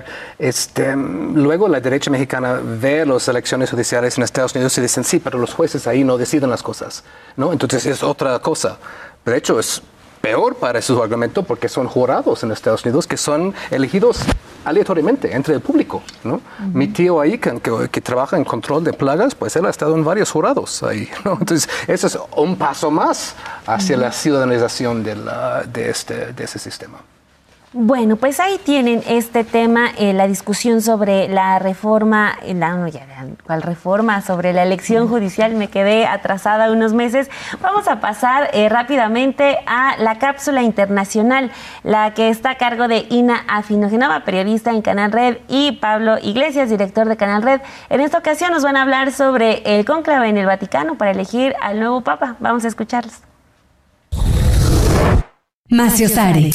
luego la derecha mexicana ve las elecciones judiciales en Estados Unidos y dicen, sí, pero los jueces ahí no deciden las cosas, ¿no? Entonces es otra cosa. De hecho, es peor para su argumento porque son jurados en Estados Unidos que son elegidos aleatoriamente entre el público, ¿no? Mi tío ahí, que trabaja en control de plagas, pues él ha estado en varios jurados ahí, ¿no? Entonces, eso es un paso más hacia la ciudadanización de ese sistema. Bueno, pues ahí tienen este tema, la discusión sobre la reforma, ¿cuál reforma? Sobre la elección judicial. Me quedé atrasada unos meses. Vamos a pasar rápidamente a la cápsula internacional, la que está a cargo de Ina Afinogenova, periodista en Canal Red, y Pablo Iglesias, director de Canal Red. En esta ocasión nos van a hablar sobre el cónclave en el Vaticano para elegir al nuevo Papa. Vamos a escucharlos. Maciosare.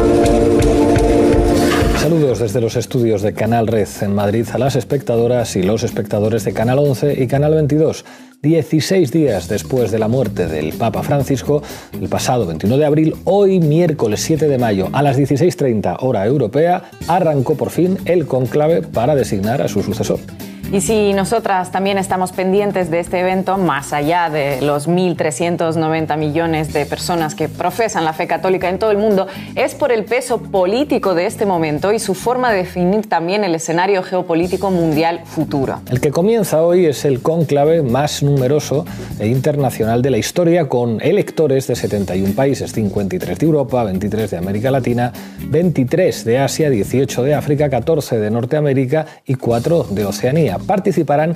Saludos desde los estudios de Canal Red en Madrid a las espectadoras y los espectadores de Canal 11 y Canal 22. 16 días después de la muerte del Papa Francisco, el pasado 21 de abril, hoy miércoles 7 de mayo a las 16:30 hora europea, arrancó por fin el cónclave para designar a su sucesor. Y si nosotras también estamos pendientes de este evento, más allá de los 1.390 millones de personas que profesan la fe católica en todo el mundo, es por el peso político de este momento y su forma de definir también el escenario geopolítico mundial futuro. El que comienza hoy es el cónclave más numeroso e internacional de la historia, con electores de 71 países, 53 de Europa, 23 de América Latina, 23 de Asia, 18 de África, 14 de Norteamérica y 4 de Oceanía. Participarán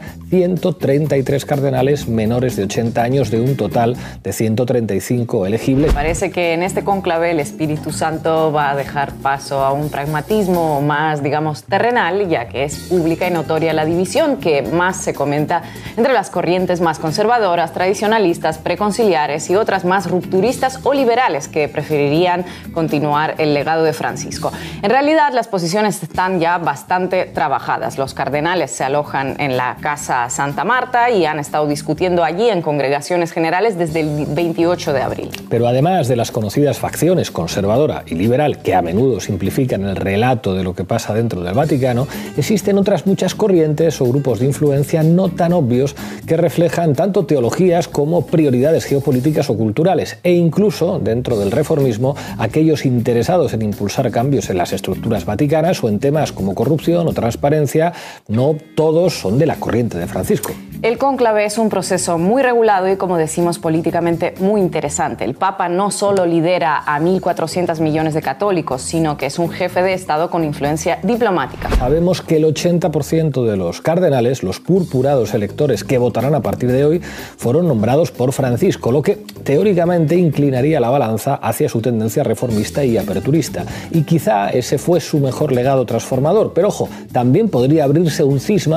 133 cardenales menores de 80 años de un total de 135 elegibles. Parece que en este cónclave el Espíritu Santo va a dejar paso a un pragmatismo más, digamos, terrenal, ya que es pública y notoria la división que más se comenta entre las corrientes más conservadoras, tradicionalistas, preconciliares y otras más rupturistas o liberales que preferirían continuar el legado de Francisco. En realidad, las posiciones están ya bastante trabajadas. Los cardenales se alojan en la Casa Santa Marta y han estado discutiendo allí en congregaciones generales desde el 28 de abril. Pero además de las conocidas facciones conservadora y liberal, que a menudo simplifican el relato de lo que pasa dentro del Vaticano, existen otras muchas corrientes o grupos de influencia no tan obvios que reflejan tanto teologías como prioridades geopolíticas o culturales, e incluso, dentro del reformismo, aquellos interesados en impulsar cambios en las estructuras vaticanas o en temas como corrupción o transparencia. No todos son de la corriente de Francisco. El cónclave es un proceso muy regulado y, como decimos, políticamente muy interesante. El Papa no solo lidera a 1.400 millones de católicos, sino que es un jefe de Estado con influencia diplomática. Sabemos que el 80% de los cardenales, los purpurados electores que votarán a partir de hoy, fueron nombrados por Francisco, lo que teóricamente inclinaría la balanza hacia su tendencia reformista y aperturista. Y quizá ese fue su mejor legado transformador. Pero ojo, también podría abrirse un cisma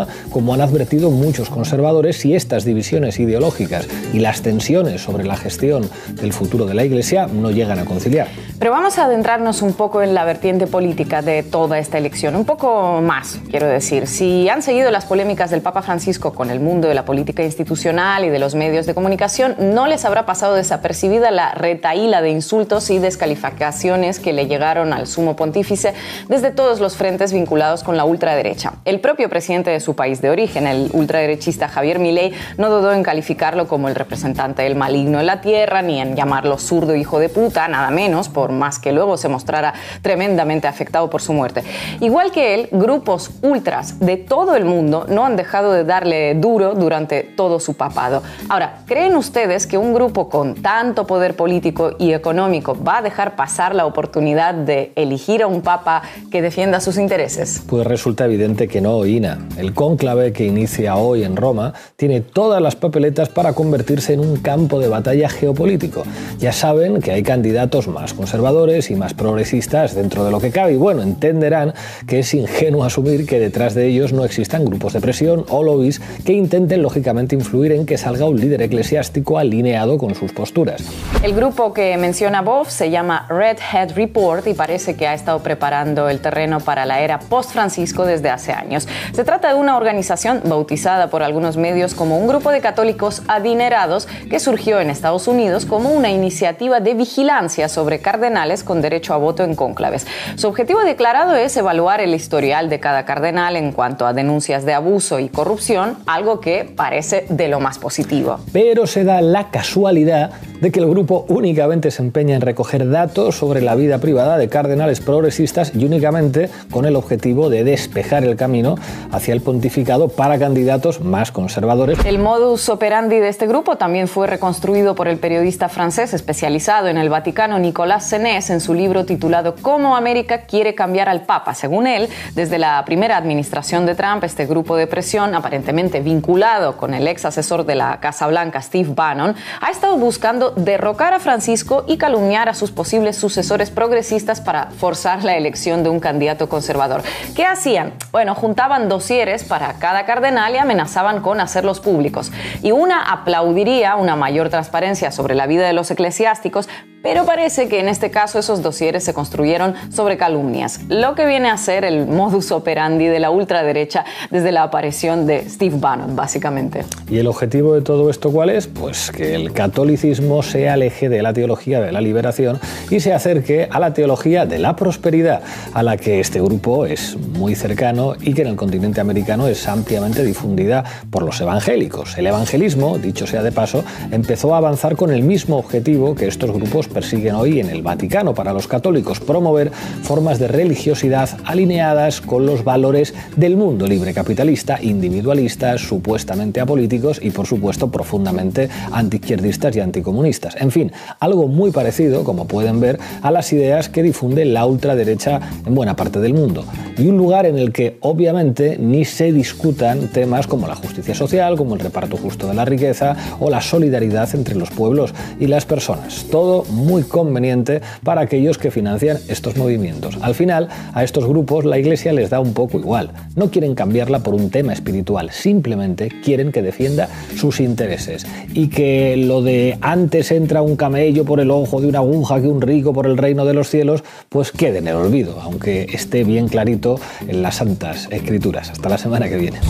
Roma, como han advertido muchos conservadores, si estas divisiones ideológicas y las tensiones sobre la gestión del futuro de la Iglesia no llegan a conciliar. Pero vamos a adentrarnos un poco en la vertiente política de toda esta elección, un poco más, quiero decir. Si han seguido las polémicas del Papa Francisco con el mundo de la política institucional y de los medios de comunicación, no les habrá pasado desapercibida la retahíla de insultos y descalificaciones que le llegaron al sumo pontífice desde todos los frentes vinculados con la ultraderecha. El propio presidente de su país de origen, el ultraderechista Javier Milei, no dudó en calificarlo como el representante del maligno en la tierra, ni en llamarlo zurdo hijo de puta, nada menos, por más que luego se mostrara tremendamente afectado por su muerte. Igual que él, grupos ultras de todo el mundo no han dejado de darle duro durante todo su papado. Ahora, ¿creen ustedes que un grupo con tanto poder político y económico va a dejar pasar la oportunidad de elegir a un papa que defienda sus intereses? Pues resulta evidente que no, Ina. El cónclave que inicia hoy en Roma tiene todas las papeletas para convertirse en un campo de batalla geopolítico. Ya saben que hay candidatos más conservadores y más progresistas dentro de lo que cabe, y bueno, entenderán que es ingenuo asumir que detrás de ellos no existan grupos de presión o lobbies que intenten lógicamente influir en que salga un líder eclesiástico alineado con sus posturas. El grupo que menciona Bob se llama Red Hat Report y parece que ha estado preparando el terreno para la era post-Francisco desde hace años. Se trata de una organización bautizada por algunos medios como un grupo de católicos adinerados que surgió en Estados Unidos como una iniciativa de vigilancia sobre cardenales con derecho a voto en cónclaves. Su objetivo declarado es evaluar el historial de cada cardenal en cuanto a denuncias de abuso y corrupción, algo que parece de lo más positivo. Pero se da la casualidad de que el grupo únicamente se empeña en recoger datos sobre la vida privada de cardenales progresistas y únicamente con el objetivo de despejar el camino hacia el pontificado para candidatos más conservadores. El modus operandi de este grupo también fue reconstruido por el periodista francés especializado en el Vaticano Nicolas Senés en su libro titulado Cómo América quiere cambiar al Papa. Según él, desde la primera administración de Trump, este grupo de presión, aparentemente vinculado con el ex asesor de la Casa Blanca, Steve Bannon, ha estado buscando derrocar a Francisco y calumniar a sus posibles sucesores progresistas para forzar la elección de un candidato conservador. ¿Qué hacían? Bueno, juntaban dosieres para cada cardenal y amenazaban con hacerlos públicos. Y una aplaudiría una mayor transparencia sobre la vida de los eclesiásticos, pero parece que en este caso esos dosieres se construyeron sobre calumnias, lo que viene a ser el modus operandi de la ultraderecha desde la aparición de Steve Bannon, básicamente. ¿Y el objetivo de todo esto cuál es? Pues que el catolicismo se aleje de la teología de la liberación y se acerque a la teología de la prosperidad, a la que este grupo es muy cercano y que en el continente americano es ampliamente difundida por los evangélicos. El evangelismo, dicho sea de paso, empezó a avanzar con el mismo objetivo que estos grupos persiguen hoy en el Vaticano para los católicos: promover formas de religiosidad alineadas con los valores del mundo libre capitalista, individualistas, supuestamente apolíticos y, por supuesto, profundamente antiizquierdistas y anticomunistas. En fin, algo muy parecido, como pueden ver, a las ideas que difunde la ultraderecha en buena parte del mundo. Y un lugar en el que, obviamente, ni se discutan temas como la justicia social, como el reparto justo de la riqueza o la solidaridad entre los pueblos y las personas. Todo muy conveniente para aquellos que financian estos movimientos. Al final, a estos grupos la Iglesia les da un poco igual. No quieren cambiarla por un tema espiritual, simplemente quieren que defienda sus intereses. Y que lo de antes entra un camello por el ojo de una aguja que un rico por el reino de los cielos, pues quede en el olvido, aunque esté bien clarito en las Santas Escrituras. Hasta la semana que viene.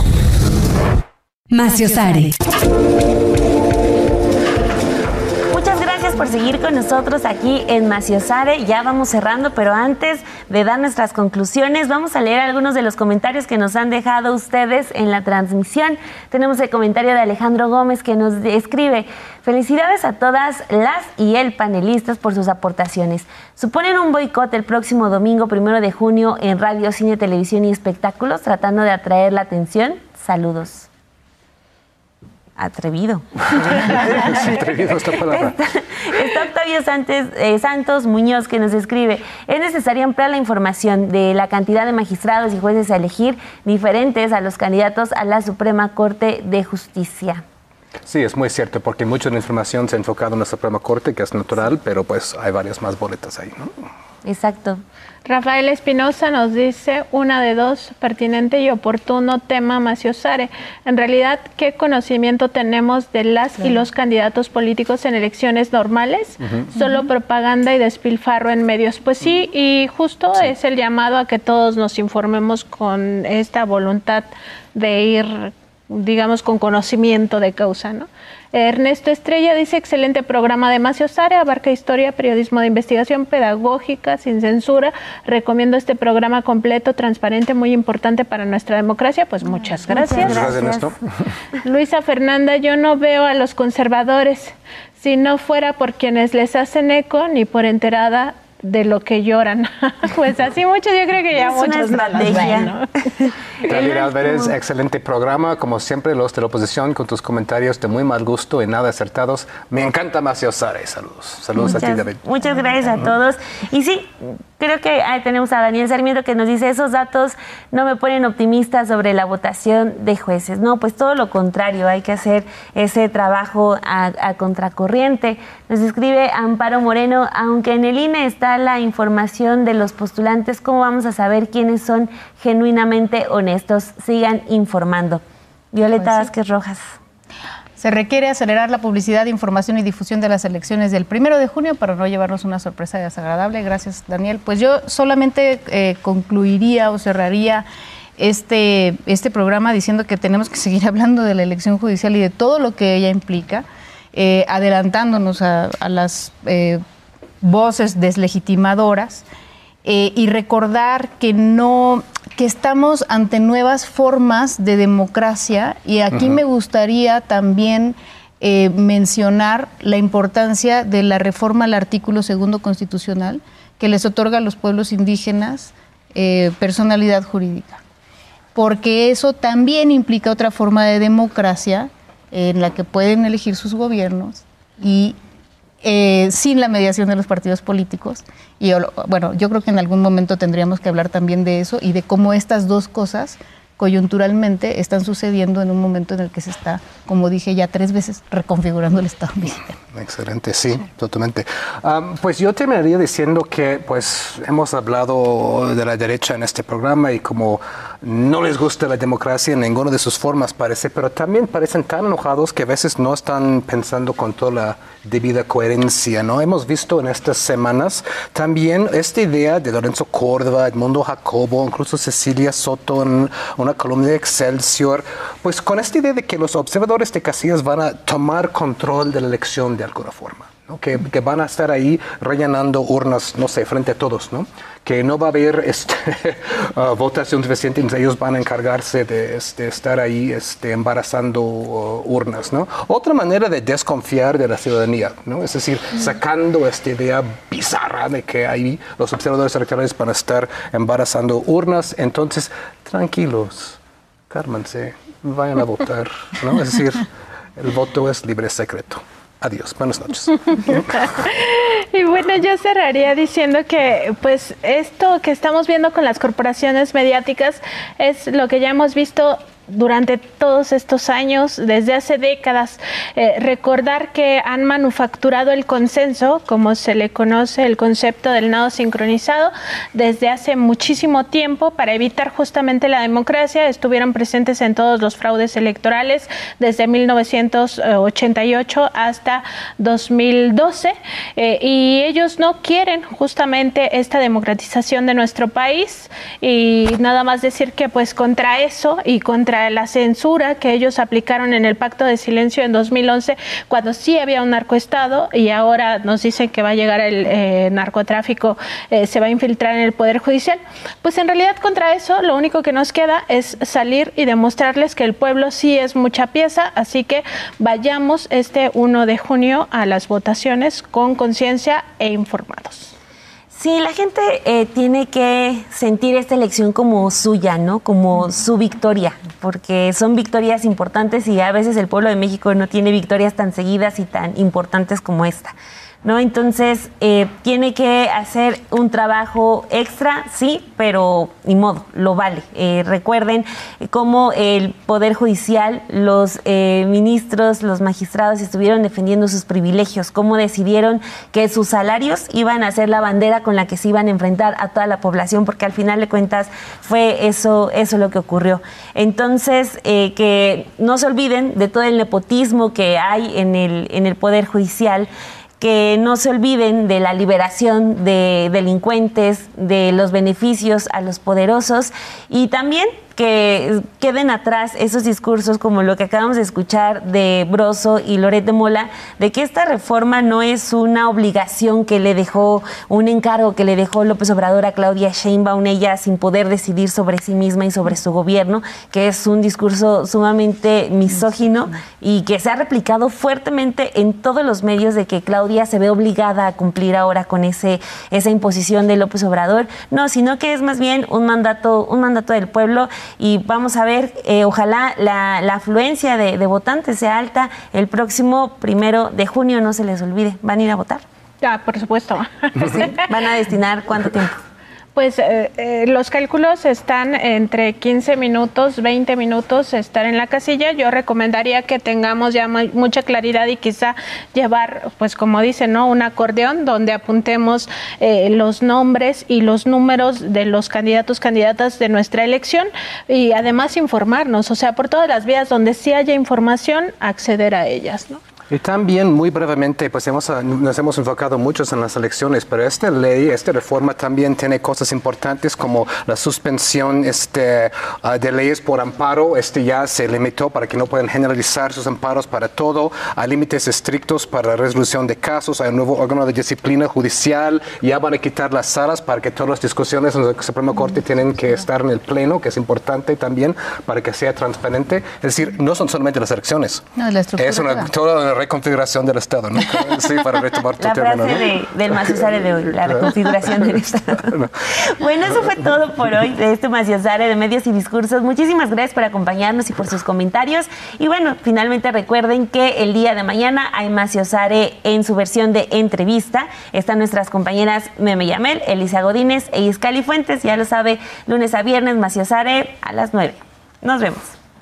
Maciosare. Por seguir con nosotros aquí en Maciosare. Ya vamos cerrando, pero antes de dar nuestras conclusiones, vamos a leer algunos de los comentarios que nos han dejado ustedes en la transmisión. Tenemos el comentario de Alejandro Gómez que nos escribe: felicidades a todas las y el panelistas por sus aportaciones. Suponen un boicot el próximo domingo 1 de junio en radio, cine, televisión y espectáculos, tratando de atraer la atención. Saludos. Atrevido. Sí, atrevido esta palabra. Está Octavio Santos Muñoz que nos escribe: es necesario ampliar la información de la cantidad de magistrados y jueces a elegir diferentes a los candidatos a la Suprema Corte de Justicia. Sí, es muy cierto, porque mucha de la información se ha enfocado en la Suprema Corte, que es natural, pero pues hay varias más boletas ahí, ¿no? Exacto. Rafael Espinosa nos dice, una de dos, pertinente y oportuno tema Macio Sare. En realidad, ¿qué conocimiento tenemos de las y los candidatos políticos en elecciones normales? Solo propaganda y despilfarro en medios. Pues sí, y justo es el llamado a que todos nos informemos con esta voluntad de ir, digamos, con conocimiento de causa, ¿no? Ernesto Estrella dice, excelente programa de Macio Sare, abarca historia, periodismo de investigación, pedagógica, sin censura. Recomiendo este programa completo, transparente, muy importante para nuestra democracia. Pues muchas gracias. Muchas gracias, Ernesto. Luisa Fernanda, yo no veo a los conservadores, si no fuera por quienes les hacen eco, ni por enterada de lo que lloran. Pues así muchos, yo creo que ya muchos no las ven, ¿no? David Álvarez, excelente programa, como siempre los de la oposición con tus comentarios de muy mal gusto y nada acertados. Me encanta Macio Sare, saludos a ti, David. Muchas gracias a todos. Y sí, creo que tenemos a Daniel Sarmiento que nos dice, esos datos no me ponen optimista sobre la votación de jueces. No, pues todo lo contrario, hay que hacer ese trabajo a contracorriente. Nos escribe Amparo Moreno, aunque en el INE está la información de los postulantes, ¿cómo vamos a saber quiénes son genuinamente honestos? Sigan informando. Violeta Vázquez Rojas. Se requiere acelerar la publicidad, información y difusión de las elecciones del 1 de junio para no llevarnos una sorpresa desagradable. Gracias, Daniel. Pues yo solamente concluiría o cerraría este programa diciendo que tenemos que seguir hablando de la elección judicial y de todo lo que ella implica, adelantándonos a las voces deslegitimadoras y recordar que estamos ante nuevas formas de democracia, y aquí me gustaría también mencionar la importancia de la reforma al artículo 2 constitucional que les otorga a los pueblos indígenas personalidad jurídica, porque eso también implica otra forma de democracia en la que pueden elegir sus gobiernos y sin la mediación de los partidos políticos. Y bueno, yo creo que en algún momento tendríamos que hablar también de eso y de cómo estas dos cosas coyunturalmente están sucediendo en un momento en el que se está, como dije ya 3 veces, reconfigurando el Estado mexicano. Excelente, sí, totalmente. Pues yo terminaría diciendo que pues hemos hablado de la derecha en este programa y como no les gusta la democracia en ninguna de sus formas parece, pero también parecen tan enojados que a veces no están pensando con toda la debida coherencia, ¿no? Hemos visto en estas semanas también esta idea de Lorenzo Córdoba, Edmundo Jacobo, incluso Cecilia Soto en una columna de Excelsior, pues con esta idea de que los observadores de casillas van a tomar control de la elección de alguna forma, ¿no? Que van a estar ahí rellenando urnas, no sé, frente a todos, ¿no? Que no va a haber votación suficiente, ellos van a encargarse de estar ahí embarazando urnas, ¿no? Otra manera de desconfiar de la ciudadanía, ¿no? Es decir, sacando esta idea bizarra de que ahí los observadores electorales van a estar embarazando urnas, entonces tranquilos, cálmense, vayan a votar, ¿no? Es decir, el voto es libre, secreto. Adiós, buenas noches. Y bueno, yo cerraría diciendo que pues esto que estamos viendo con las corporaciones mediáticas es lo que ya hemos visto durante todos estos años, desde hace décadas. Recordar que han manufacturado el consenso, como se le conoce el concepto del nado sincronizado, desde hace muchísimo tiempo para evitar justamente la democracia. Estuvieron presentes en todos los fraudes electorales desde 1988 hasta 2012 y ellos no quieren justamente esta democratización de nuestro país. Y nada más decir que pues contra eso y contra la censura que ellos aplicaron en el Pacto de Silencio en 2011, cuando sí había un narcoestado, y ahora nos dicen que va a llegar el narcotráfico, se va a infiltrar en el Poder Judicial, pues en realidad contra eso lo único que nos queda es salir y demostrarles que el pueblo sí es mucha pieza, así que vayamos este 1 de junio a las votaciones con conciencia e informados. Sí, la gente tiene que sentir esta elección como suya, ¿no? Como su victoria, porque son victorias importantes y a veces el pueblo de México no tiene victorias tan seguidas y tan importantes como esta. ¿no? Entonces, tiene que hacer un trabajo extra, sí, pero ni modo, lo vale. Recuerden cómo el Poder Judicial, los ministros, los magistrados estuvieron defendiendo sus privilegios, cómo decidieron que sus salarios iban a ser la bandera con la que se iban a enfrentar a toda la población, porque al final de cuentas fue eso lo que ocurrió. Entonces, que no se olviden de todo el nepotismo que hay en el Poder Judicial, que no se olviden de la liberación de delincuentes, de los beneficios a los poderosos, y también que queden atrás esos discursos como lo que acabamos de escuchar de Broso y Loret de Mola, de que esta reforma no es una obligación que le dejó, un encargo que le dejó López Obrador a Claudia Sheinbaum, ella sin poder decidir sobre sí misma y sobre su gobierno, que es un discurso sumamente misógino y que se ha replicado fuertemente en todos los medios, de que Claudia se ve obligada a cumplir ahora con esa imposición de López Obrador. No, sino que es más bien un mandato del pueblo. Y vamos a ver, ojalá la afluencia de votantes sea alta el próximo 1 de junio, no se les olvide. ¿Van a ir a votar? Ya, por supuesto. ¿Sí? ¿Van a destinar cuánto tiempo? Pues los cálculos están entre 15 minutos, 20 minutos estar en la casilla. Yo recomendaría que tengamos ya mucha claridad y quizá llevar, pues como dicen, ¿no?, un acordeón donde apuntemos los nombres y los números de los candidatas de nuestra elección, y además informarnos, o sea, por todas las vías donde sí haya información, acceder a ellas, ¿no? Y también, muy brevemente, pues nos hemos enfocado muchos en las elecciones, pero esta reforma también tiene cosas importantes como la suspensión de leyes por amparo. Ya se limitó para que no puedan generalizar sus amparos para todo. Hay límites estrictos para la resolución de casos. Hay un nuevo órgano de disciplina judicial. Ya van a quitar las salas para que todas las discusiones en la Suprema Corte tienen que estar en el Pleno, que es importante también para que sea transparente. Es decir, no son solamente las elecciones. No, la estructura. Es toda una reconfiguración del Estado, ¿no? Sí, para retomar tu tema, ¿no? La frase del Maciosare de hoy, la reconfiguración del Estado. Bueno, eso fue todo por hoy de este Maciosare de Medios y Discursos. Muchísimas gracias por acompañarnos y por sus comentarios. Y bueno, finalmente recuerden que el día de mañana hay Maciosare en su versión de entrevista. Están nuestras compañeras Meme Yamel, Elisa Godínez e Iscali Fuentes. Ya lo sabe, lunes a viernes, Maciosare a las 9. Nos vemos.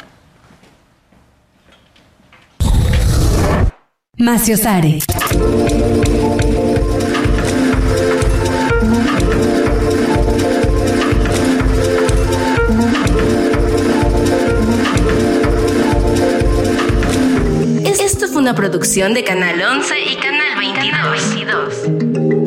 Maciosare. Esto fue una producción de Canal 11 y Canal 22.